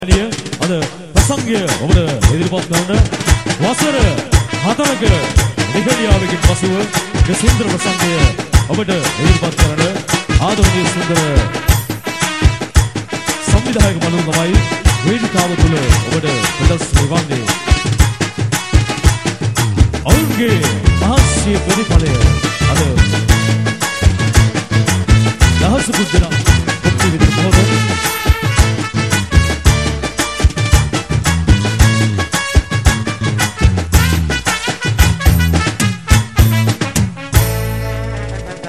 අද ප්‍රසංගය ඔබට ඉදිරිපත් කරන වසර 4ක නිගණියාවකින් පසුව මේ සුන්දර ප්‍රසංගය ඔබට ඉදිරිපත් කරන ආදරණීය සුන්දර සංවිධායක මණ්ඩල තමයි වේදිකාව තුළ ඔබට ප්‍රදර්ශනය වන්නේ. ඔවුන්ගේ මහත්සේ ප්‍රතිඵලය අද දහසකුත් දෙනා ඔප්පු විදිහට